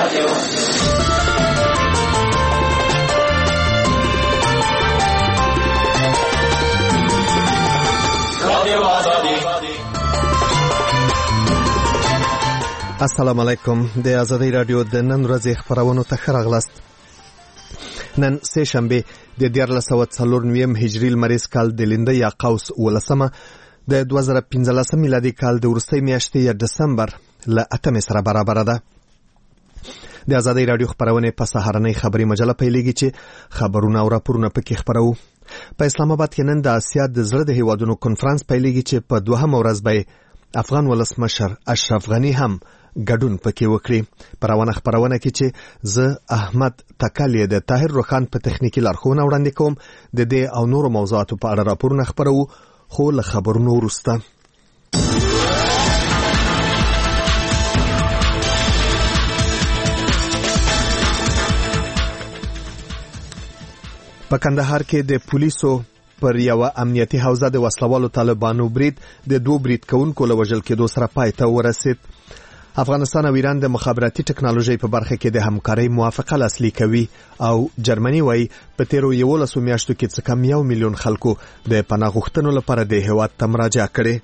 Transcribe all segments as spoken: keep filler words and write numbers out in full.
رادیو رادیو آزادی. السلام علیکم. د آزادی رادیو د نن ورځې خبرونو ته ښه راغلاست. نن سه شنبه د دیارلس سوه څلور نویم هجري لمریز کال د لنده یا قوس ولسمه د دوه زره پنځلسم میلادي کال د وروستۍ میاشتې یا دسمبر له اتمې سره برابره ده. د آزادی رادیو خبرونه په سهارنۍ خبري مجله پیلېږي چې خبرونه او راپورونه پکې خبرو. په اسلام آباد کې نن د آسیا د زړه د هیوادونو کنفرانس پیلېږي چې په دوهمه ورځ به افغان ولسمشر اشرف غنی هم ګډون پکې وکړي. په روانه خبرونه کې چې زه احمد تکالی د طاهر روخان په تخنیکی لارښوونه وړاندې کوم. د دې او نورو موضوعاتو په اړه راپورونه خبرو، خو له خبرونو وروسته په کندهار کې د پولیسو پر یو امنیتي حوزه د وسلوالو طالبانو برید د دوه برید کوونکو له وژل کېدو سره پای ته ورسید. افغانستان او ایران د مخابراتي ټکنالوژي په برخه کې د همکارۍ موافقه لاسلیک کوي او جرمني وايي په تیرو یولسو میاشتو کې څه کم یو میلیون خلکو د پناه غوښتنو لپاره د هیواد ته مراجعه کړې.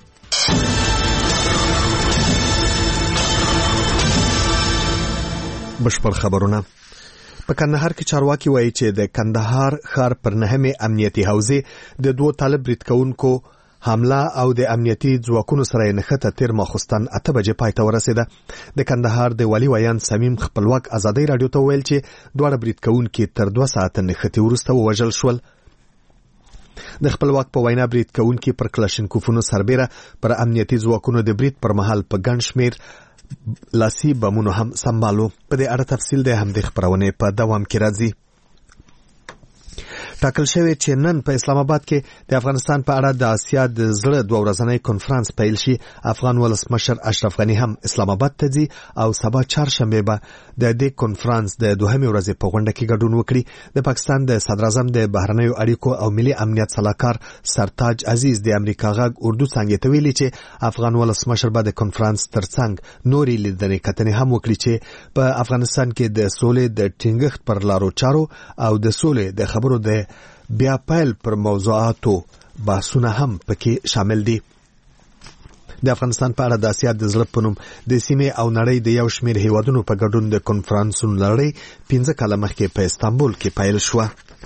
بشپړ خبرونه. په کندهار کې چارواکي وایي چې د کندهار ښار پر نهمې امنیتي حوزې د دوه طالب برید کوونکو حمله او د امنیتي ځواکونو سره نښته تیر ماخوستن اته بجې پای ته ورسېده. د کندهار د والي ویان سمیم خپلواک آزادۍ رادیو ته ویل چې دواړه برید کوونکي تر دوه ساعته نښتې وروسته ووژل شول. د خپلواک په وینا برید کوونکي پر کلاشینکوفونو سربیره پر امنیتي ځواکونو د برید پر مهال په ګڼ شمېر لاسي بمونو هم سنبالو. په دې اړه تفصیل د همدې خبرونې په دوام کې راځي. ټاکل شوی چې نن په اسلام آباد کې د افغانستان په اړه د آسیا د زړه دوه ورځنی کنفرانس پیل شي. افغان ولسمشر اشرف غنی هم اسلام آباد ته ځي او سبا چهارشنبه به د دې کنفرانس د دوهمې ورځې په غونډه کې ګډون وکړي. د پاکستان د صدر اعظم د بهرنیو اړیکو او ملي امنیت صلاحکار سرتاج عزیز د امریکا غږ اردو څنګه ته ویلي چې افغان ولسمشر به د کنفرانس ترڅنګ نوري لیدنې کتنې هم وکړي چې په افغانستان کې د سولې د ټینګښت پر لارو چارو او د سولې د خبرو د بیا پیل پر موضوعاتو بحثونه هم پکې شامل دي. د افغانستان په اړه د آسیا د زړه په نوم د سیمې او نړۍ د یو شمېر هیوادونو په ګډون د کنفرانسونو لړۍ پنځه کاله مخکې په استانبول کې پیل شوه.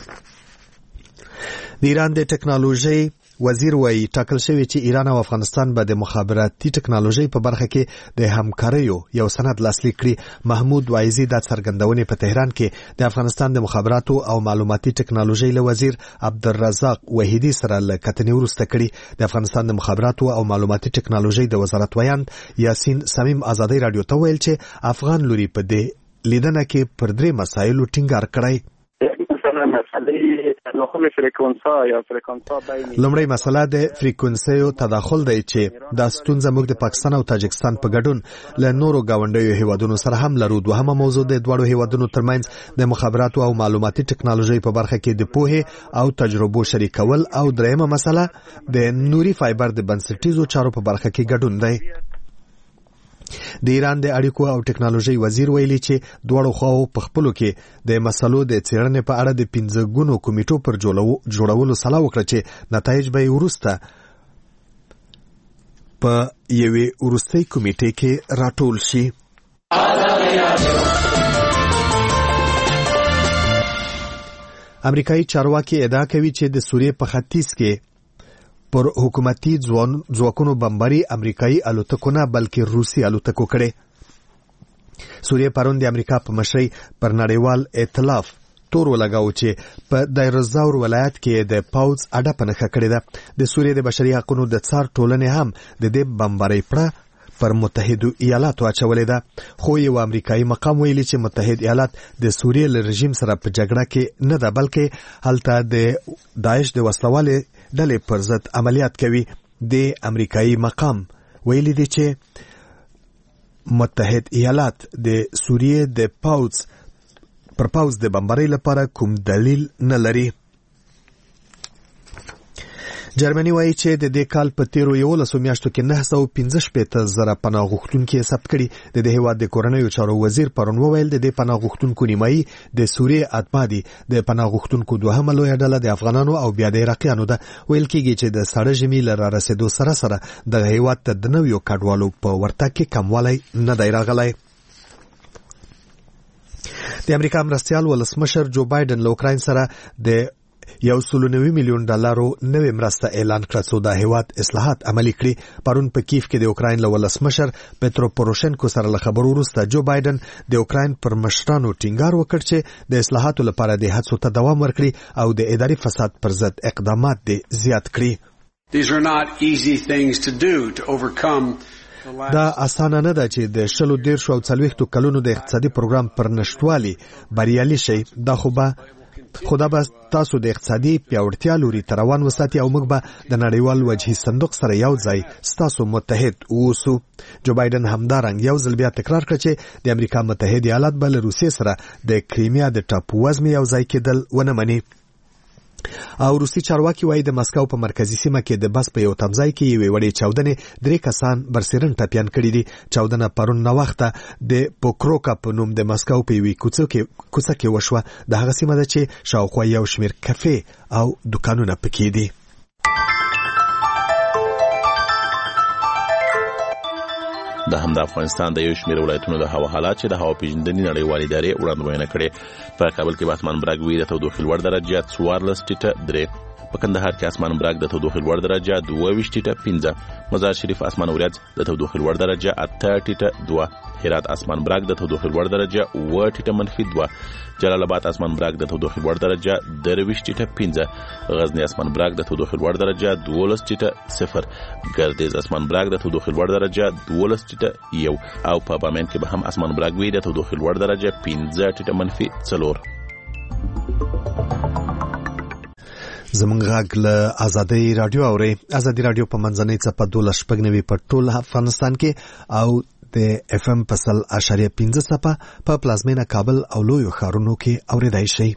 د ایران د ټکنالوژي وزیر وایي ټاکل شوی چې ایران او افغانستان به د مخابراتي ټکنالوژي په برخه کې د همکاریو یو سند لاسلیک کړي. محمود وایزي د څرګندونې په تهران کې د افغانستان د مخابراتو او معلوماتي ټکنالوژي له وزیر عبدالرزاق وحیدي سره له کتنې وروسته کړي. د افغانستان د مخابراتو او معلوماتي ټکنالوژي د وزارت ویاند یاسین سمیم آزادۍ رادیو ته ویل چې افغان لوري په دې لیدنه کې پر درې مسایلو ټینګار کړی. لومړی مسله د فریکونسیو تداخل دی چې دا ستونزه موږ د پاکستان او تاجکستان په ګډون له نورو گاونډیو هیوادونو سره هم لرو. دوهمه موضوع د دواړو هیوادونو ترمنځ د مخابراتو او معلوماتي ټکنالوژي په برخه کې د پوهې او تجربو شریکول او دریمه مسله د نوري فایبر د بنسټیزو چارو په برخه کې ګډون دی. د ایران د اړیکو او ټکنالوژي وزیر ویلي چې دواړو خواو په خپلو کې د مسلو د څېړنې په اړه د پنځه ګونو کمیټو پر جوړولو سلا وکړه چې نتایج به یې وروسته په یوې وروستۍ کمیټې کې راټول شي. امریکایي چارواکي ادعا کوي چې د سوریې په ختیځ کې پر حکومتي ځواکونو بمباري امریکایي الوتکو نه بلکې روسي الوتکو کړي. سوریې پرون د امریکا په مشرۍ پر نړیوال ائتلاف تور ولګاو چې په دایرزاور ولایت کې د پاوز اډه په نښه کړې ده. د سوریې د بشري حقوقو د څار ټولنې هم د دې بمبارۍ پړه پر متحده ایالاتو اچولې ده. خو یو امریکایي مقام ویلي چې متحد ایالات د سوریې له رژیم سره په جګړه کې نه ده بلکې هلته د داعش د وسلوالې ډلې پر ضد عملیات کوي. د امریکایي مقام ویلي دی چې متحد ایالات د سوریې د پاوز پر پاوز د بمبارۍ لپاره کوم دلیل نه لري. جرمني وایي چې د دې کال په تیرو یولسو میاشتو کې نه سوه پنځه شپېته زره پناه غوښتونکي ثبت کړي. د دې هیواد د کورنیو چارو وزیر پرون وویل د دې پناه غوښتونکو نیمایي د سوریې اتباع دي. د پناه غوښتونکو دوهمه لویه ډله د افغانانو او بیا د عراقیانو ده. ویل کېږي چې د سړه ژمي له رارسېدو سره سره دغه هیواد ته د نویو کډوالو په ورتګ کې کموالی نه دی راغلی. د امریکا مرستیال ولسمشر جو بایدن له اوکراین سره د یو سل نوي میلیون ډالرو نوې مرسته اعلان کړه څو د هیواد اصلاحات عملي کړي. پرون په کیف کې د اوکراین له ولسمشر پترو پوروشنکو سره له خبرو وروسته جو بایدن د اوکراین پر مشرانو ټینګار وکړ چې د اصلاحاتو لپاره د هڅو ته دوام ورکړي او د اداري فساد پر ضد اقدامات دې زیات کړي. These are not easy things to do to overcome. دا اسانه نه ده چې د شلو دیرشو او څلوېښتو کلونو د اقتصادي پروګرام پر نشټوالي بریالي شي. دا خو به خدا به تاسو د اقتصادي پیاوړتیا لوري ته روان وساتي او موږ به د نړیوال وجهي صندوق سره یو ځای ستاسو متحد اوسو. جو بایدن همدارنګ یو ځل بیا تکرار کړ چې د امریکا متحده ایالات به له روسیې سره د کریمیا د ټاپو وزمې یو ځای کېدل ونه مني. او روسي چارواکي وایي د مسکو په مرکزي سیمه کې د بس په یو تمځای کې یوې وړې چاودنې درې کسان برسېرن ټپیان کړي دي. چاودنه پرون ناوخته د پوکروکا په نوم د مسکو په یوې کوڅه کې کوڅه کې وشوه. د هغه سیمه ده چې شاوخوا یو شمېر کافې او دکانونه پکې دي. د هم د افغانستان د یو شمېر ولایتونو د هوا حالات چې د هوا پیژندنې نړیوالې ادارې وړاندوینه کړې. په کابل کې اسمان برګ وي د تودوخې لوړ درجه څوارلس ټیټه درې. په کندهار کې اسمان برګ د تودوخې لوړ درجه دوه ویشت ټیټه پنځه. مزار شریف اسمان وریځ د تودوخې لوړ درجه اته ټیټه دوه. هرات اسمان برګ د تودوخې لوړ درجه اوه ټیټه منفي دوه. جلال آباد اسمان برګ د تودوخې لوړ درجه درویشت ټیټه پنځه. غزنی اسمان برګ د تودوخې لوړ درجه دولس ټیټه صفر. ګردیز اسمان برګ د تودوخې لوړ درجه دولس ټیټه یو. او په بامیان کې به هم اسمان برګ وي د تودوخې لوړ درجه پنځه ټیټه منفي څلور. زمونږ غږ له ازادۍ رادیو اوري. ازادۍ رادیو په منځنۍ څپه دولس شپږ نوي په ټول افغانستان کې او د اف ام په سل اشاریه پنځه څپه په پلازمینه کابل او لویو ښارونو کې اوریدای شي.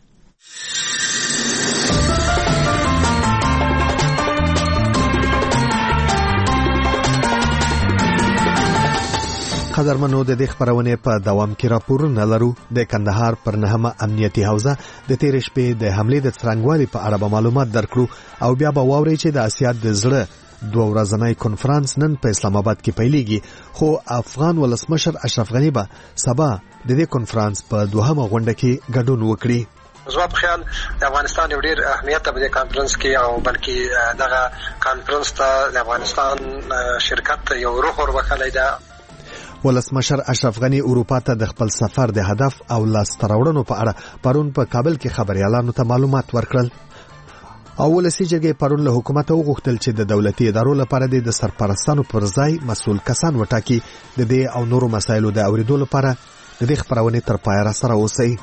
قدرمنو د دې خبرونه په دوام کې راپورونه لرو. د کندهار پر نهمه امنیتي حوزه د تیر شپې د حملې د څرنګوالي په اړه معلومات درکړو او بیا به واوري چې د اسیا د زړه دوه ورځنی کنفرانس نن په اسلام آباد کې پیلېږي. خو افغان ولسمشر اشرف غنی به سبا د دې کنفرانس په دوهمه غونډه کې ګډون وکړي. زما په خیال د افغانستان یو ډېر اهمیت په دې کانفرنس کې او بلکې دغه کانفرنس ته د افغانستان شرکت یو روح وربخلی ده. ولسمشر اشرف غنی اروپا ته د خپل سفر د هدف او لاسته راوړنو په اړه پرون په کابل کې خبريالانو ته معلومات ورکړل. او ولسی جرګې پرون له حکومت وغوښتل چې د دولتي ادارو لپاره د سرپرستانو پر ځای مسؤل کسان وټاکي. د دې او نورو مسایلو د اوریدو لپاره د دې خبرونه تر پای را سره اوسئ.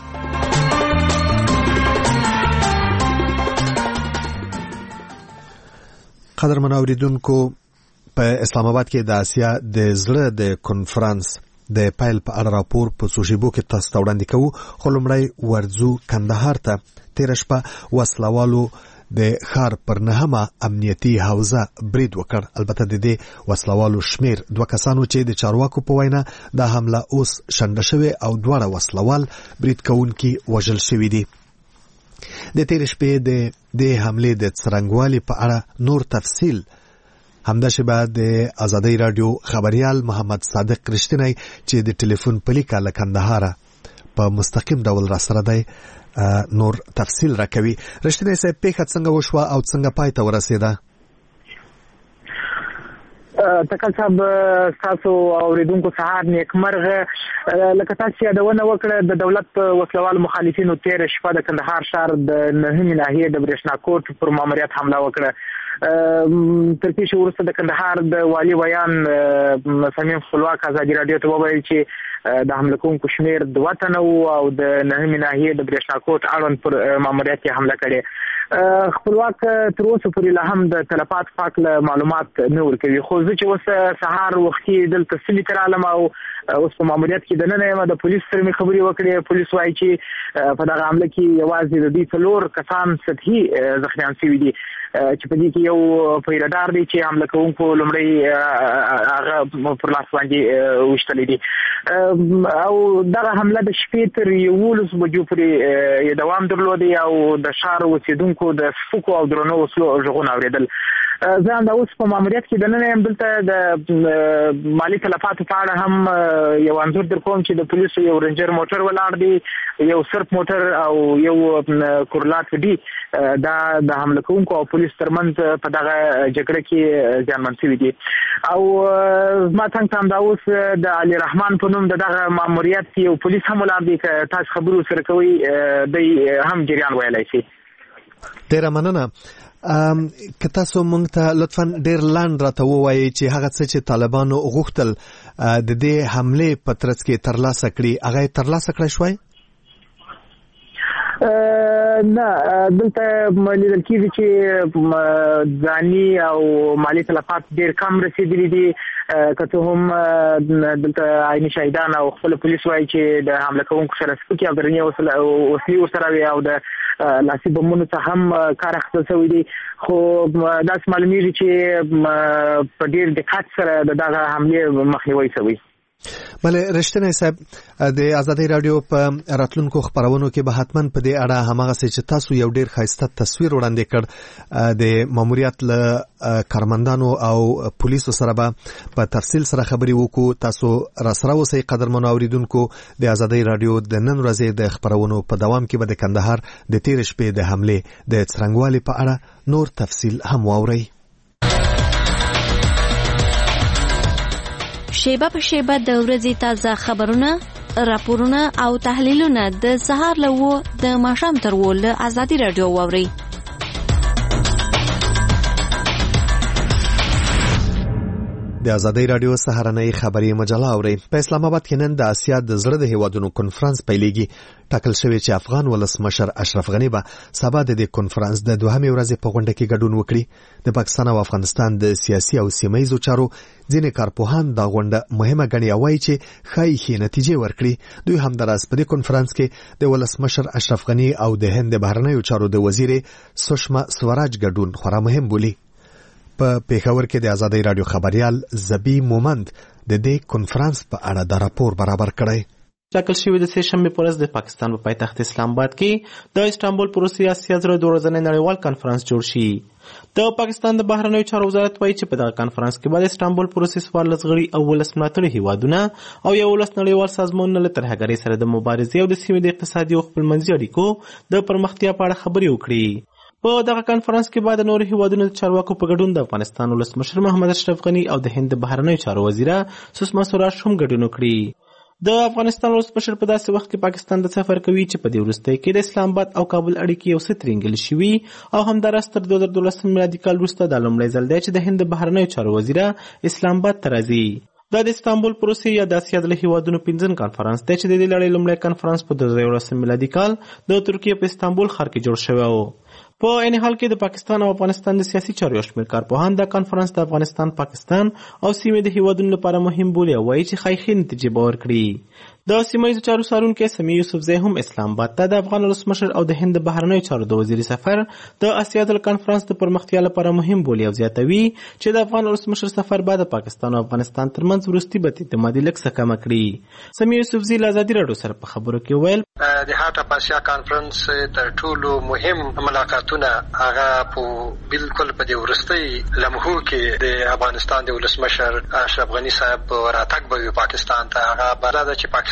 قدرمن اوریدونکو، په اسلام آباد کې د اسیا د زړه د کنفرانس د پایل په اړه راپور په سوشیبو کې تاسو ته وړاندې کوو. خو لومړی ورځو کندهار ته. تېره شپه وسلوالو د ښار پر نهمه امنیتي حوزه برید وکړ. البته د دې وسلوالو شمیر دوه کسانو چې د چارواکو په وینا دا حمله اوس شنډه شوې او دواړه وسلوال برید کوونکي وژل شوي دي. د تېرې شپې د دې حملې د څرنګوالي په اړه نور تفصیل همداسې به د ازادۍ رادیو خبريال محمد صادق رښتینی چې د ټلیفون په لیکه له کندهاره په مستقیم ډول را سره دی نور تفصیل راکوي. رښتینی صاحب، پیښه څنګه وشوه او څنګه پای ته ورسېده؟ تکل صاحب، تاسو اوریدونکو سهار نیکمرغه. لکه تاسو یادونه وکړه د دولت وسلوال مخالفینو تیر شپه د کندهار ښار د نهمې ناحیې د برېښنا کوټ پر ماموریت حمله وکړه. تر پیښې وروسته د کندهار د والي ویان صمیم خپلواک ازادي رادیو ته وویل چې د حمله کوونکو شمیر دوه تنه او د نهمې ناحیې د برېښنا کوټ اړوند پر ماموریت کې حمله کړې. خپلواک تر اوسه پورې لا هم د تلفات په اړه معلومات نه ورکوي، خو زه چې اوس سهار وختي دلته سلی تر عالم او اوس په ماموریت کې د نن یم د پولیس سره مې خبرې وکړې. پولیس وایي چې په دغه حمله کې یوازې د دوی څلور کسان سطحي زخمیان شوي دي، چې په دې کې یو پیرهدار دی چې حمله کوونکو لومړی هغه پر لاس باندې وشتلی دي او دغه حمله د شپې تر یولس بجو پورې دوام درلودی او د ښار اوسېدونکو د سپکو او درنو وسلو غږونه اورېدل. زه همدا اوس په ماموریت کې دننه یم، دلته د مالي تلفاتو په اړه هم یو انځور در کوم چې د پولیسو یو رنجر موټر ولاړ دی، یو سرپ موټر او یو کورلات دی. دا د حمله کوونکو او پولیس ترمنځ په دغه جګړه کې زیانمن شوي دي. او ما څنګه ته همدا اوس د علي رحمان په نوم د دغه ماموریت یو پولیس هم ولاړ دی، که تاسو خبرو سره کوئ دی هم جریان ویلی شي. ډېره مننه. که تاسو مونږ ته لطفا ډېر لاند راته ووایئ چې هغه څه چې طالبانو غوښتل د دې حملې په ترڅ کې ترلاسه کړي هغه یې ترلاسه کړی شوی؟ نه، دلته لیدل کېږي چې ځاني او مالي تلفات ډېر کم رسېدلي دي، که څه هم دلته عیني شهیدان او خپل پولیس وایي چې د حمله کوونکو سره سپکې او درنې وسلې ورسره وي او د لاسي بمونو څخه هم کار اخیستل شوی دی. خو داسې معلومیږي چې په ډېر دقت سره د دغه حملې مخنیوی شوی. بله رښتینی صاحب، د ازادۍ راډیو په راتلونکو خپرونو کې به حتما په دې اړه هماغسې چې تاسو یو ډېر ښایسته تصویر وړاندې کړ د ماموریت له کارمندانو او پولیسو سره به په تفصیل سره خبرې وکړو. تاسو راسره اوسئ قدرمنو اوریدونکو. د ازادۍ راډیو د نن ورځې د خپرونو په دوام کې به د کندهار د تېرې شپې د حملې د څرنګوالي په اړه نور تفصیل هم واورئ. شیبه په شیبه د ورځې تازه خبرونه، راپورونه او تحلیلونه د سهار له وو د ماښام تر وو له ازادي راډیو واورئ. د ازادۍ راډیو سهارنۍ خبري مجله اورئ. په اسلام آباد کې نن د اسیا د زړه د هیوادونو کنفرانس پیلېږي. ټاکل شوی چې افغان ولسمشر اشرف غنی به سبا د دې کنفرانس د دوهمې ورځې په غونډه کې ګډون وکړي. د پاکستان او افغانستان د سیاسي او سیمهیزو چارو ځینې کارپوهان دا غونډه مهمه ګڼي او وایي چې ښایي ښې نتیجې ورکړي. دوی همداراز په دې کنفرانس کې د ولسمشر اشرف غنی او د هند د بهرنیو چارو د وزیر سشما سوراج ګډون خورا مهم بولي. په پیښور کې د ازادۍ راډیو خبريال زبی مومند د دې کنفرانس په اړه د راپور برابر کړی. ټاکل شوی د سه شنبه پر ورځ د پاکستان په پایتخت اسلام آباد کې د استانبول پروسې اسیا زره دوه ورځې نړیوال کنفرانس جوړ شي. د پاکستان د بهرنیو چارو وزارت وایي چې په دغه کنفرانس کې به د استانبول پروسې څوارلس غړي او ولس ملاتړي هیوادونه او یو ولس نړیوال سازمانونه له ترهګرۍ سره د مبارزې او د سیمې د اقتصادي او خپلمنځي اړیکو د پرمختیا په اړه خبرې وکړي. په دغه کنفرانس کې بعد نور هیوادونو د چارواکو په ګډون د افغانستان ولسمشر محمد اشرف غنی او د هند بهرنیو چارو وزیره سشما سوراج هم ګډون وکړي. د افغانستان ولسمشر په داسې وخت کې پاکستان د سفر کوي چې په دې وروستۍ کې د اسلام آباد او کابل اړیکې یو څه ترینګل شوي او همداراز تر دوه زره دولسم میلادي کال وروسته دا لومړی ځل دی چې د هند بهرنیو چارو وزیره اسلام آباد ته راځي. دا د استانبول پروسې یا د اسیا د هیوادونو پنځم کنفرانس دی چې د دې لړۍ لومړی کنفرانس په دوه زره یولسم میلادي کال د ترکیې په استانبول ښار کې جوړ شوی و. په عین حال کې د پاکستان او افغانستان د سیاسي چارو یو شمېر کارپوهان دا کنفرانس د افغانستان، پاکستان او سیمې د هیوادونو لپاره مهم بولي او وایي چې ښایي ښې نتیجې به ورکړي. د سیمهییزو چارو څارونکی سمیع یوسفزی هم اسلام آباد ته د افغان ولسمشر او د هند بهرنیو چارو د وزیر سفر د اسیا د کنفرانس د پرمختیا لپاره مهم بولي او زیاتوي چې د افغان ولسمشر سفر بعد پاکستان او افغانستان ترمنځ وروستي بد اعتمادي لږ څه کمه کړي. سمیع یوسفزی له ازادي راډیو سره په خبرو کې ویل د هاټ اپ اسیا کانفرنس تر ټولو مهم ملاقاتونه هغه په بالکل په دې وروستي لمحو کې د افغانستان د ولسمشر اشرف غنی صاحب راتګ به پاکستان ته هغه بلدا چې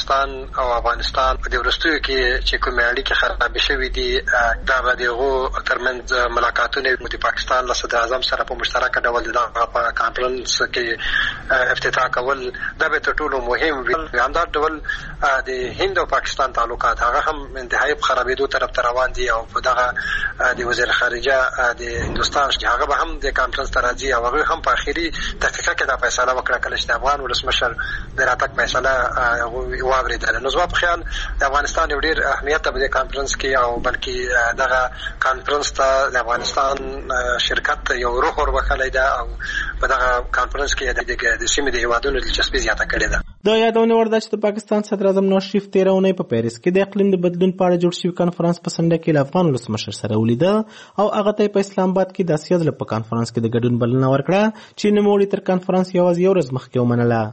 پاکستان او افغانستان په دې وروستیو کې چې کومې اړیکې خرابې شوې دي دا به د هغو ترمنځ ملاقاتونه د پاکستان له صدر اعظم سره په مشترکه ډول دغه په کانفرنس کې افتتاح کول دا به تر ټولو مهم وي. همدا ډول د هند او پاکستان تعلقات هغه هم انتهایی په خرابېدو طرف ته روان دي او په دغه د وزیر خارجه د هندوستان چې هغه به هم د کانفرنس ته راځي او هغه هم په اخري دقیقه کې دا فیصله وکړه کله چې د افغان ولسمشر د راتګ فیصله واورېدله. نو زما په خیال د افغانستان یو ډېر اهمیت په دې کانفرنس کې او بلکې دغه کانفرنس ته د افغانستان شرکت یو روح وربخلی ده او په دغه کانفرنس کې د سیمې د هیوادونو دلچسپي زیاته کړې ده. دا یادونه ورده چې د پاکستان صدر اعظم نواز شریف تېره اونۍ په پیرس کې د اقلیم د بدلون په اړه جوړ شوي کنفرانس په څنډه کې له افغان ولسمشر سره ولیده او هغه ته په اسلام آباد کې د اسیا ځله په کنفرانس کې د ګډون بلنه ورکړه چې نوموړي تر کنفرانس یوازې یو ورځ مخکې ومنله.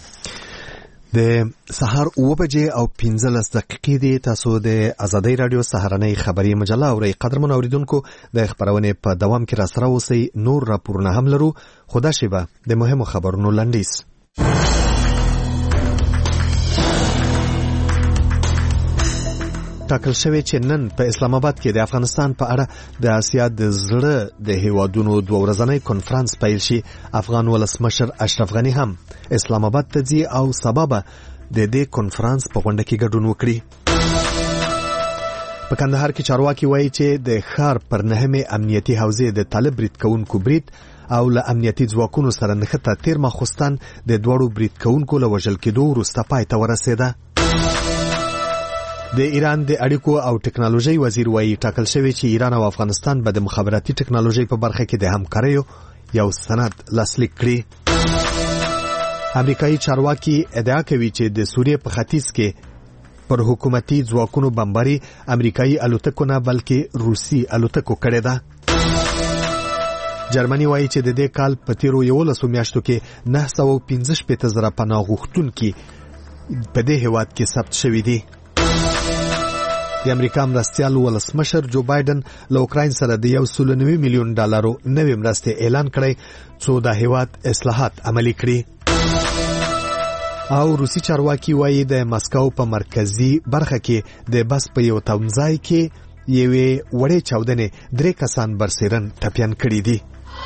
د سهار اوه بجې او پنځلس دقیقې دي. تاسو د ازادۍ راډیو سهارنۍ خبري مجله اورئ. قدرمن اوریدونکو د خبرونې په دوام کې را سره اوسئ. نور راپورونه هم لرو خو دا شیبه د مهمو خبرونو لنډیز. ټاکل شوی چې نن په اسلام آباد کې د افغانستان په اړه د اسیا د زړه د هیوادونو دوه ورځنی کنفرانس پیل شي. افغان ولسمشر اشرف غنی هم اسلام آباد ته ځي او سبا به د دې کنفرانس په غونډه کې ګډون وکړي. په کندهار کې چارواکي وایي چې د ښار پر نهمې امنیتي حوزې د طالب برید کوونکو برید او له امنیتي ځواکونو سره نښته تیر ماخوستن د دواړو برید کوونکو له وژل کېدو وروسته پای ته ورسېده. د ایران د اړیکو او ټکنالوژي وزیر وایي ټاکل شوی چې ایران او افغانستان به د مخابراتي ټکنالوژي په برخه کې د همکاریو یو سند لاسلیک کړي. امریکایي چارواکي ادعا کوي چې د سوریې په ختیځ کې پر حکومتي ځواکونو بمباري امریکایي الوتکو نه بلکې روسي الوتکو کړې ده. جرمني وایي چې د دې کال په تیرو یولسو میاشتو کې نه سوه پنځه شپېته زره پناه غوښتونکي په دې هیواد کې ثبت شوي دي. د امریکا مرستیال ولسمشر جو بایدن له اوکراین سره د یو سل نوي میلیون ډالرو نوې مرستې اعلان کړی څو د هیواد اصلاحات عملي کړي. او روسي چارواکي وایي د مسکو په مرکزي برخه کې د بس په یو تمځای کې یوې وړې چاودنې درې کسان برسېرن ټپیان کړي دي.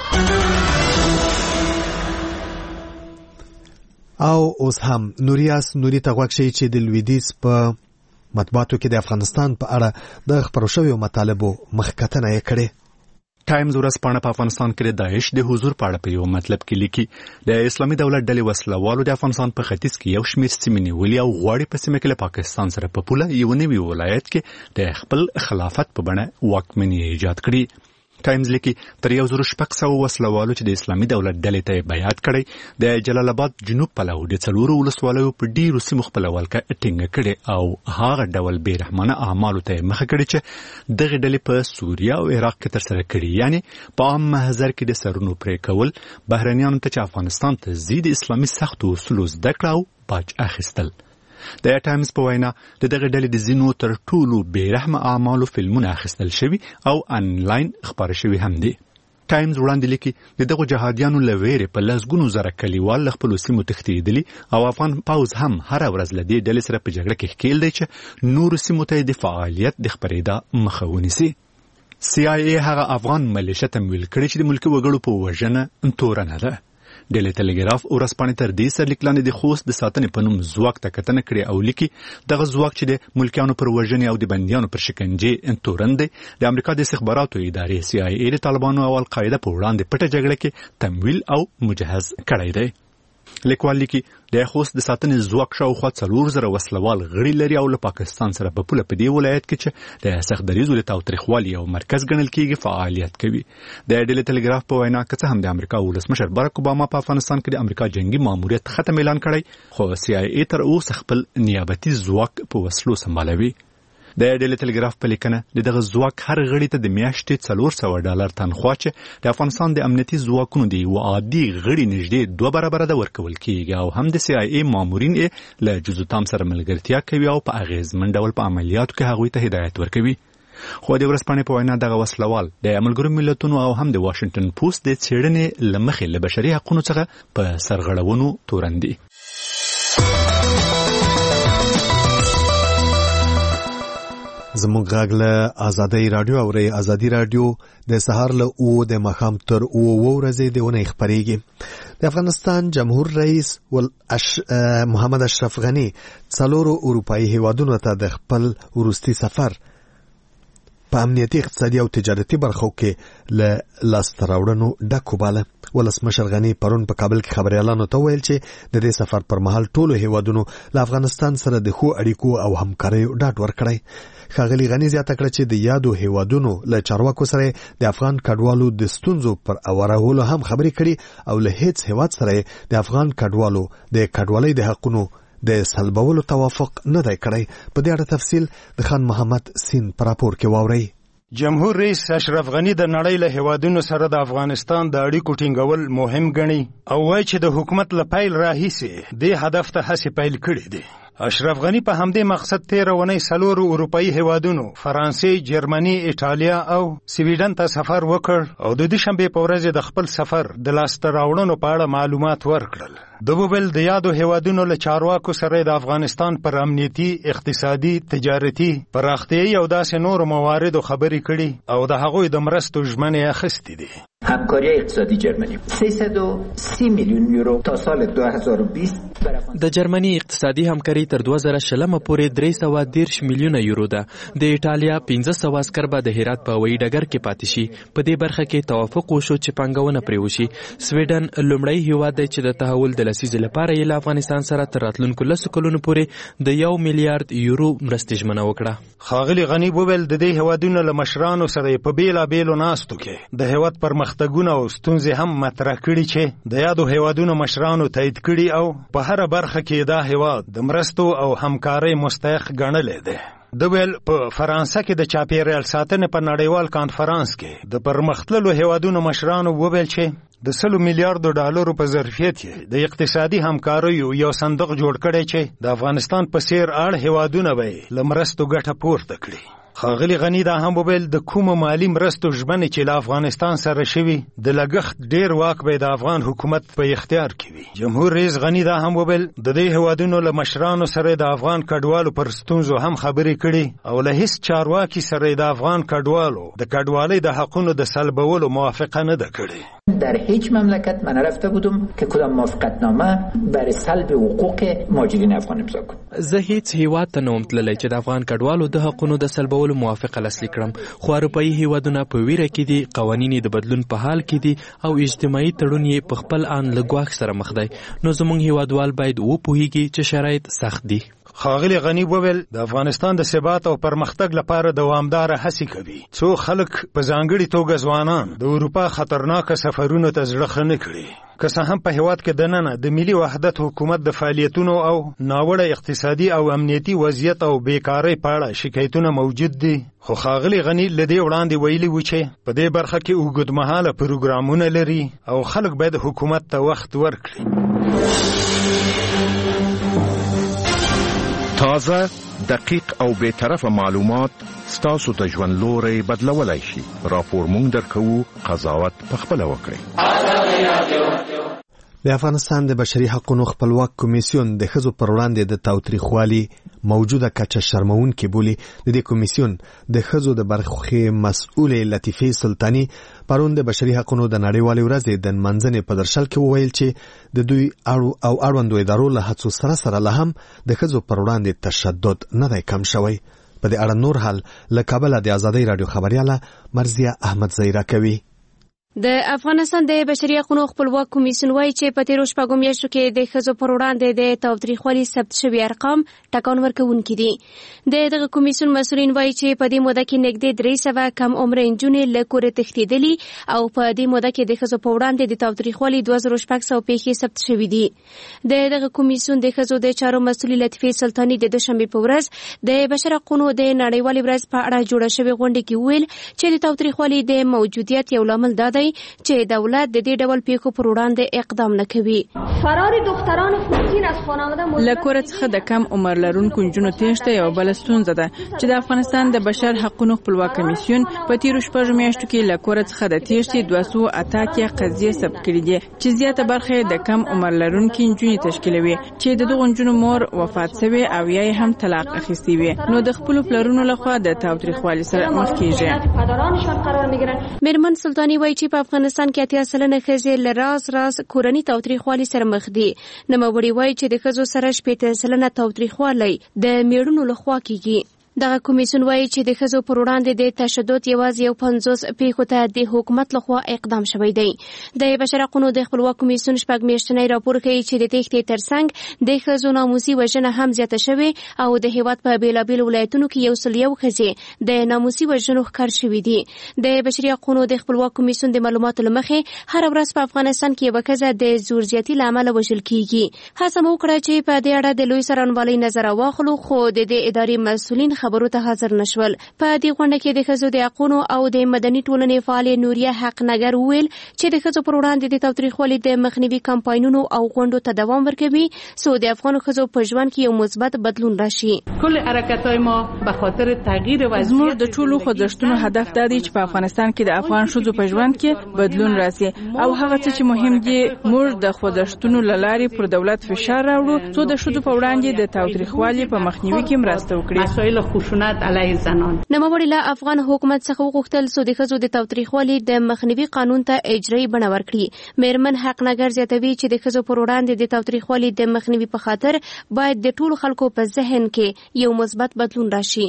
او اوس هم نوریاس نوري ته غوږ شئ چې د لویدیځ په مطبوعاتو کې د افغانستان په اړه د خبرو شویو مطالبو مخکتنه یې کړې. ټایمز ورځپاڼه په افغانستان کې د داعش د حضور په اړه په یو مطلب کې لیکي د اسلامي دولت ډلې وسلوالو د افغانستان په ختیځ کې یو شمېر سیمې نیولې او غواړي په سیمه کې له پاکستان سره په پوله یو نوي ولایت کې د خپل خلافت په بڼه واکمني ایجاد کړي. ټایمز لیکي تر یو زر شپږ سوه وسلوالو چې د اسلامي دولت ډلې ته بیعت کړی د جلال آباد جنوب پلو د څلورو ولسوالیو په ډیرو سیمو خپل ولکه ټینګه کړې او هغه ډول بې رحمانه اعمالو ته مخه کړې چې دغه ډلې په سوریه او عراق کې تر سره کړي، یعنی په عام محضر کې د سرونو پرې کول، بهرنیانو ته چې افغانستان ته ځي د اسلامي سختو اصولو زده کړه او باج اخیستل. د ټایمز په وینا د دغه ډلې د ځینو تر ټولو بېرحمه اعمالو فلمونه اخیستل شوي او انلاین خپاره شوي هم دي. ټایمز وړاندې لیکي د دغو جهادیانو له ویرې په لسګونو زره کلیوال له خپلو سیمو تښتېدلي او افغان پوځ هم هره ورځ له دې ډلې سره په جګړه کې ښکېل دی چې نورو سیمو ته د فعالیت د خپرېدا مخه ونیسي. سی آی ای هغه افغان ملیشه تمویل کړي چې د ملکي وګړو په وژنه تورنه ده. ډیلی ټلګراف ورځپاڼې تر دې سرلیک لاندې د خوست د ساتنې په نوم ځواک ته کتنه کړې او لیکي دغه ځواک چې د ملکیانو پر وژنې او د بندیانو پر شکنجې تورن دی د امریکا د استخباراتو ادارې سی آی ای د طالبانو او القاعده په وړاندې پټه جګړه کې تمویل او مجهز کړی دی. لیکوال لیکي د خوست د ساتنې ځواک شاوخوا څلور زره وسلوال غړي لري او له پاکستان سره په پوله په دې ولایت کې چې د سخت دریځو له تاوتریخوالي او مرکز ګڼل کېږي فعالیت کوي. د ډیلی ټلګراف په وینا که څه هم د امریکا ولسمشر باراک اوباما په افغانستان کې د امریکا جنگي ماموریت ختم اعلان کړی، خو سی آی ای تر اوسه خپل نیابتي ځواک په وسلو سمبالوي. د ډیلی ټلګراف په لیکنه د دغه ځواک هر غړي ته د میاشتې څلور سوه ډالر تنخوا چې د افغانستان د امنیتي ځواکونو د یو عادي غړي نږدې دوه برابره ده ورکول کېږي او هم د سی آی ای مامورین یې له جزو تام سره ملګرتیا کوي او په اغیزمن ډول په عملیاتو کې هغوی ته هدایت ورکوي. خو د ورځپاڼې په وینا دغه وسلوال د ملګرو ملتونو او هم د واشنګټن پوسټ د څېړنې له مخې له بشري حقونو څخه په سرغړونو تورن دي. زموږ غږ له آزادۍ رادیو اوري. آزادۍ رادیو د سهار له او د مخام تر او ورځې د ونې خبرېږي. د افغانستان جمهور رئیس ول اش محمد اشرف غنی څلورو اروپאי هیوادونو ته د خپل وروستي سفر په امنیتي اقتصادي او تجارتي برخو کې له لاسته راوړنو ډک وباله. ولسمشر غنی پرون په کابل کې خبريالانو ته ویل چې د دې سفر پر مهال ټولو هیوادونو له افغانستان سره د ښو اړیکو او همکارۍ ډاډ ورکړی. ښاغلي غنی زیاته کړه چې د یادو هیوادونو له چارواکو سره د افغان کډوالو د ستونزو پر اورولو هم خبرې کړي او له هیڅ هیواد سره د افغان کډوالو د کډوالۍ د حقونو د سلبولو توافق نه دی کړی. په دې اړه تفصیل د خان محمد سین پر راپور کې واورئ. جمهور رئیس اشرف غنی د نړۍ له هیوادونو سره د افغانستان د اړیکو ټینګول مهم ګڼي او وایي چې د حکومت له پیل راهیسې دې هدف ته هڅې پیل کړي دي. اشرف غنی په همدې مقصد تیر ونې څلورو اروپאי هیوادونو فرانسې، جرمني، ایټالیا او سویډن ته سفر وکړ او د دوشنبه په ورځ د خپل سفر د لاسته راوړنو په اړه معلومات ورکړل. د بوبل د یادو هیوادونو له چارواکو سره د افغانستان پر امنیتي، اقتصادي، تجارتي، پراختیايي او داسې نورو مواردو خبرې کړي او د هغوی د مرستو ژمنې اخیستې دي. همکاری اقتصادی جرمنی سیصد و سی میلیون یورو تا سال دو هزار و بیست د جرمني اقتصادي همکاري تر دوه زره شلمه پورې درې سوه دېرش میلیونه یورو ده. د ایټالیا پنځه سوه عسکر به د هرات په هوایي ډګر کې پاتې شي. په دې برخه کې توافق وشو چې پانګونه پرې وشي. سویډن لومړی هیواد دی چې د تحول د لسیزې لپاره یې له افغانستان سره تر راتلونکو لسو کلونو پورې د یو میلیارډ یورو مرستې ژمنه وکړه. ښاغلي غني وویل د دې هیوادونو له مشرانو سره په بېلابېلو ناستو کې د هیواد پرمختګونه او ستونزې هم مطرح کړي چې د یادو هیوادونو مشرانو تایید کړي او په هره برخه کې دا هیواد د مرستو او همکارۍ مستحق ګڼلی دی. د ویل په فرانسه کې د چاپیریال ساتنې په نړیوال کانفرانس کې د پرمختللو هیوادونو مشرانو وویل چې د سلو میلیارډو ډالرو په ظرفیت کې د اقتصادي همکاریو یو صندوق جوړ کړی چې د افغانستان په څیر اړ هیوادونه به یې له مرستو ګټه پورته کړي. ښاغلي غني دا هم وویل د کومو مالي مرستو ژمنې چې له افغانستان سره شوي د لګښت ډیر واک به د افغان حکومت په اختیار کې وي. جمهور رئیس غني دا هم وویل د دې هیوادونو له مشرانو سره د افغان کډوالو پر ستونزو هم خبرې کړي او له هیڅ چارواکي سره د افغان کډوالو د کډوالۍ د حقونو د سلبولو موافقه نه ده کړې. در هیچ مملکت من نرفته بودم که کدام موافقتنامه برای سلب حقوق مهاجرین افغان امضا کنم. زه هیڅ هیواد ته نه وم تللی چې د افغان کډوالو د حقونو د سلبولو موافقه لاسلیک کړم، خو اروپایي هیوادونه په ویره کې دي، قوانین د بدلون په حال کې دي او اجتماعي تړون یې په خپل آن له ګواښ سره مخ دی. نو زموږ هیوادوال باید وپوهیږي چې شرایط سخت دي. ښاغلي غني وویل د افغانستان د ثبات او پرمختګ لپاره دوامداره هڅې کوي. څو خلک په ځانګړي توګه ځوانان د اروپا خطرناکه سفرونو ته زړه ښه نه کړي. که څه هم په هیواد کې دننه د ملي وحدت حکومت د فعالیتونو او ناوړه اقتصادي او امنیتي وضعیت او بیکارۍ په اړه شکایتونه موجود دي، خو ښاغلي غني له دې وړاندې ویلي و چې په دې برخه کې اوږدمهاله پروګرامونه لري او خلک باید حکومت ته وخت ورکړي. تازه، دقیق او بی‌طرفه معلومات ستاسو د ژوند لوري بدلولای شي. راپور مونږ درکوو، قضاوت پخپله وکړئ. د افغانستان د بشري حقوقو خپلواک کمیسیون د ښځو پر وړاندې د تاوتریخوالي موجوده کچه شرمونکې بولي. د دې کمیسیون د ښځو د برخې مسؤلې لطیفې سلطاني پرون د بشري حقوقو د نړیوالې ورځې د نمانځنې په درشل کې وویل چې د دوی اړو او اړوندو ادارو له هڅو سره سره له هم د ښځو پر وړاندې تشدد نه دی کم شوی. په دې اړه نور حال له کابل د آزادۍ رادیو خبرياله مرزیه احمد زیرا کوي. د افغانستان د بشري حقوقو خپلواک کمیسیون وايي چې په تیرو شپږو میاشتو کې د ښځو پر وړاندې د تاوتریخوالي ثبت شوي ارقام ټکان ورکوونکي دي. د دغه کمیسیون مسؤلین وايي چې په دې موده کې نږدې درې سوه کم عمره نجونې له کوره تښتېدلي او په دې موده کې د ښځو په وړاندې د تاوتریخوالي دوه زره شپږ سوه پیښې ثبت شوي دي. د دغه کمیسیون د ښځو د چارو مسؤلې لطیفې سلطاني د دوشنبې په ورځ د بشري حقوقو د نړیوالې ورځ په اړه جوړه شوې غونډه کې ویل چې د تاوتریخوالي د موجودیت یو لامل دا دی وایي چې دولت د دې ډول پیښو پر وړاندې اقدام نه کوي. فرار دختران فلسطین از خانواده له کوره څخه د کم عمر لرونکو نجونو تېښته یوه بله ستونزه ده چې د افغانستان د بشر حقونو خپلواک کمیسیون په تیرو شپږو میاشتو کې له کوره څخه د تېښتې دوه سوه اته اتیا قضیې ثبت کړي دي چې زیاته برخه یې د کم عمر لرونکي نجونې تشکیلوي چې د دغو نجونو مور وفات شوې او یا یې هم طلاق اخیستې وي نو د خپلو پلرونو لخوا د تاوتریخوالي سره مخ کېږي. میرمن سلطاني وایي چې په افغانستان کې اتیا سلنه ښځې له راز راز کورني تاوتریخوالي سره مخ دي. نوموړې وایي چې د ښځو سره شپېته سلنه تاوتریخوالی د میړونو لخوا کېږي. دغه کمیسیون وایي چې د ښځو پر وړاندې د تشدد یوازې یو پنځوس پیښو ته د حکومت لخوا اقدام شوی دی. د بشر حقونو د خپلواک کمیسیون شپږ میاشتنی راپور ښیي چې د تېښتې ترڅنګ د ښځو ناموسي وژنه هم زیاته شوې او د هېواد په بېلابېلو ولایتونو کې یو سل یو ښځې د ناموسي وژنو ښکار شوي دي. د بشري حقونو د خپلواک کمیسیون د معلوماتو له مخې هره ورځ په افغانستان کې یوه ښځه د زور زیاتي له امله وژل کېږي. هڅه مو وکړه چې په دې اړه د لوی څارنوالۍ نظر واخلو خو د دې ادارې مسؤلین خبرو ته حاضر نشول. په دې غونډه کې د ښځو د حقونو او د مدني ټولنې فعالې نوریه حقنګر وویل چې د ښځو پر وړاندې د تاوتریخوالي د مخنیوي کمپاینونو او غونډو ته دوام ورکوي څو د افغانو ښځو په ژوند کې یو مثبت بدلون راشي. ټول حرکت‌های ما به خاطر تغییر وضعیت زموږ د ټولو خوځښتونو هدف دا دی چې په افغانستان کې د افغان ښځو په ژوند کې بدلون راسي او هغه څه چې مهم دي موږ د خوځښتونو له لارې پر دولت فشار راوړو څو د ښځو په وړاندې د تاوتریخوالي په مخنیوي کې مرسته وکړي. مسایل خشونت علیه زنان. نوموړي له افغان حکومت څخه وغوښتل څو د ښځو د تاوتریخوالي د مخنیوي قانون ته اجرایي بڼه ورکړي. میرمن حقنګر زیاتوي چې د ښځو پر وړاندې د تاوتریخوالي د مخنیوي په خاطر باید د ټولو خلکو په ذهن کې یو مثبت بدلون راشي.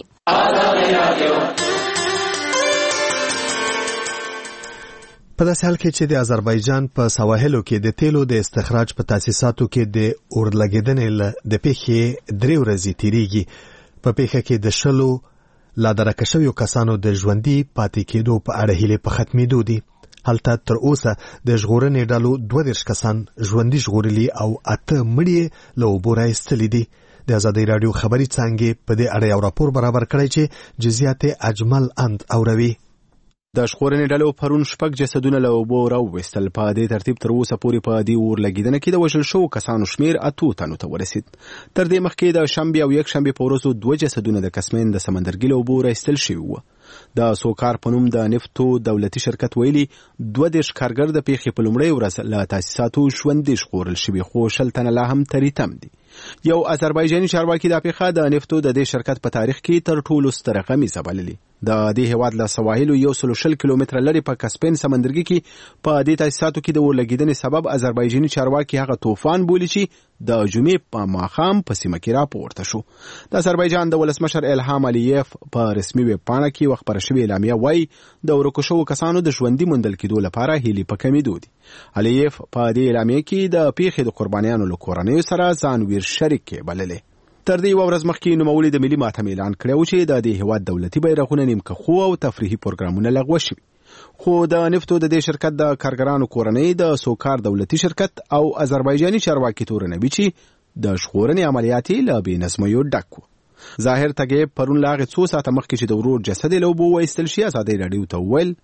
په داسې حال کې چې د آذربایجان په سواحلو کې د تیلو د استخراج په تاسیساتو کې د اورلګیدنې د پیښې درې ورځې تیریږي. په پیښه کې د شلو لا درکه شویو کسانو د ژوندي پاتې کېدو په اړه هیلې په ختمېدو دي. هلته تر اوسه د ژغورنې ډلو دوه دېرش کسان ژوندي ژغورلي او اته مړي له اوبو راایستلي دي. د ازادۍ راډیو خبري څانګې په دې اړه یو راپور برابر کړی چې جزئیات اجمل اند اوروي. د ژغورنې ډلو پرون شپږ جسدونه له اوبو راوویستل. په دې ترتیب تر اوسه پورې په دې اورلګیدنه کې د وژل شوو کسانو شمیر اتو تنو ته ورسید. تر دې مخکې د شنبې او یک شنبې په ورځو دوه جسدونه د کسمین د سمندرګي له اوبو راایستل شوي وو. د سوکار په نوم د نفتو دولتي شرکت ویلي دوه دېرش کارګر د پیښې په لومړۍ ورځ له تاسیساتو ژوندي ژغورل شوي خو شل تنه لا هم تریتم دي. یو آذربایجاني چارواکي دا پیښه د نفتو د دې شرکت په تاریخ کې تر ټولو ستره غمیزه بللې. د دې هیواد له سواحلو یو سل شل کیلومتره لري په کسپین سمندرګي کې په دې تاسیساتو کې د اورلګیدنې سبب آذربایجاني چارواکي هغه طوفان بولي چې د جمعې په ماښام په سیمه کې راپورته شو. د آذربایجان د ولسمشر الهام الیف په رسمي ویب پاڼه کې خپره شوې اعلامیه وایي د ورکو شوو کسانو د ژوندي موندل کېدو لپاره هیلې په کمیدو دي. الیف په دې اعلامیه کې د پیښې د قربانیانو له کورنیو سره ځان ویر شریک بللې. تر دې یوه ورځ مخکې نوموړي د ملي ماتم اعلان کړی و چې د دې هېواد دولتي بیرغونه نیمکه خو او تفریحي پروګرامونه لغوه شوي. خو د نفتو د دې شرکت د کارګرانو کورنۍ د سوکار دولتي شرکت او آذربایجاني چارواکي تورنوي چې د ژغورنې عملیات یې له بې نظمیو ډک و. ظاهر تګیب پرون له هغې څو ساعته مخکې چې د ورور جسد یې له اوبو وایستل شي ازادۍ راډیو ته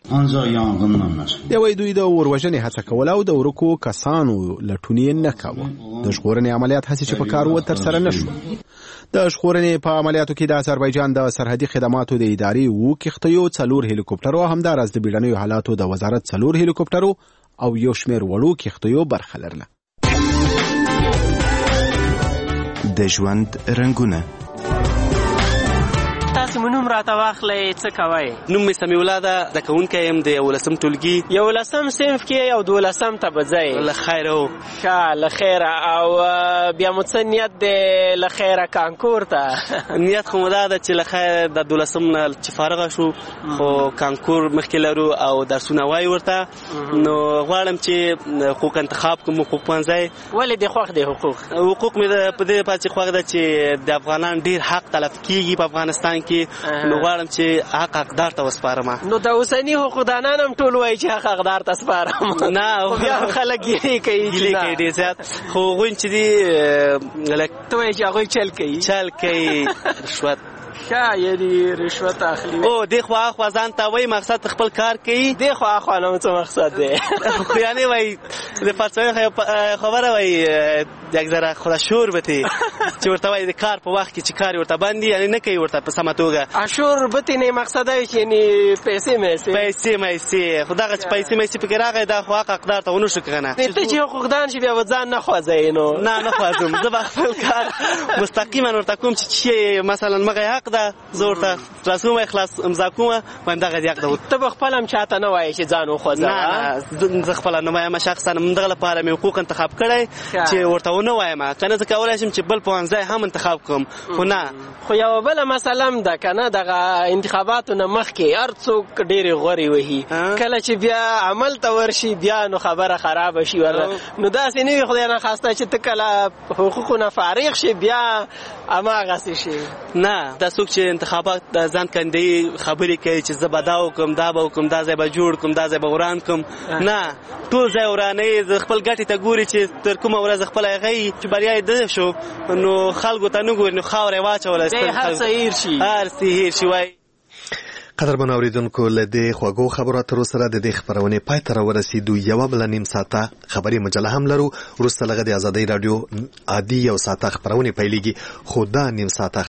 وویل دی وایي دوی د اوروژنې هڅه کوله او د ورکو کسانو لټون یې نه کاوه. د ژغورنې عملیات هسې چې په کار وه ترسره نه شول. د ژغورنې په عملیاتو کې د آذربایجان د سرحدي خدماتو د ادارې اووه کښتیو څلور هلیکوپټرو همداراز د بیړنیو حالاتو د وزارت څلور هلیکوپټرو او یو شمېر وړو کښتیو برخه لرله. د ژوند رنګونه تاسو مونږ راته واخلئ څه کوئ؟ نوم مې سمیع الله ده، زده کوونکی یم د یولسم ټولګي. یولسم صنف کې او دولسم ته به ځئ؟ له خیره و. ښه له خیره. او بیا مو څه نیت دی له خیره کانکور ته؟ نیت خو مو دا ده چې له خیره د دولسم نه چې فارغه شو خو کانکور مخکې لرو او درسونه وایو ورته، نو غواړم چې حقوق انتخاب کوم حقوق پوهنځی. ولې دې خوښ دی حقوق؟ حقوق مې په دې پاتې خوښ ده چې د افغانان ډېر حق تلف کېږي په افغانستان کې، نو غواړم چې حق حقدار ته وسپارم. نو د اوسني حقوقدانان هم ټول وایي چې حق حقدار ته سپارم. نه بیا خلک ګیلې کوي ګیلې کوي ډېر زیات. خو هغوی چې دي ته وایې چې هغوی چل کوي چل کوي رشوت ښه یعنی رشوت اخلي او دی خوا خوا ځان ته وایي مقصد خپل کار کوي دی خوا خوا نه څه مقصد دی خو یعنی وایي د فلسفې خبره وایي یک ذره خدا شور بتی چې ورته وایي د کار په وخت کې چې کار ورته باندې یعنی نه کوي ورته په سمه توګه اشور بتی نه مقصد دی چې یعنی پیسې مېسې پیسې مېسې خو دغه چې پیسې مېسې پکې راغی دا خو حق حقدار ته ونه شو کنه ته چې حقوقدان شي بیا ځان نه خوځوي نو نه نه خوځم زه به خپل کار مستقیما ورته کوم چې مثلا مغه حق ده زه ورته رسوم اخلاص امضا کوم وایم دغه حق ده ته به خپل هم چاته نه وایې چې ځان وخوځوه نه زه خپله نه وایم شخصا همدغه لپاره مې حقوق انتخاب کړی چې ورته ونه وایم کنه زه کولی شم چې بل پوهنځی هم انتخاب کړم خو نه خو یوه بله مسله هم ده که نه دغه انتخاباتو نه مخکې هر څوک ډېرې غورې وهي کله چې بیا عمل ته ورشي بیا نو خبره خرابه شي نو داسې نه وي خدای نخواسته چې ته کله حقوقو نه فارغ شي بیا هماغسې شي نه دا څوک چې انتخابات د ځان کندهي خبرې کوي چې زه به دا وکړم دا به وکړم دا ځای به جوړ کړم دا ځای به وران کړم نه ټول ځای ورانوي د خپل ګټې ته ګوري چې تر کومه ورځ خپله هغه یي چې بریا یې ده شو نو خلکو ته نه ګوري نو خاوره یې واچوله هر څه هیر شي هر څه هیر شي وایي قدرمن اوریدونکو له دې خوږو خبرو اترو سره د دې خبرونې پای ته راورسېدو یوه بله نیم ساعته خبري مجله هم لرو وروسته لږه د ازادۍ راډیو عادي یو ساعته خبرونې پیلېږي خو دا نیم ساعته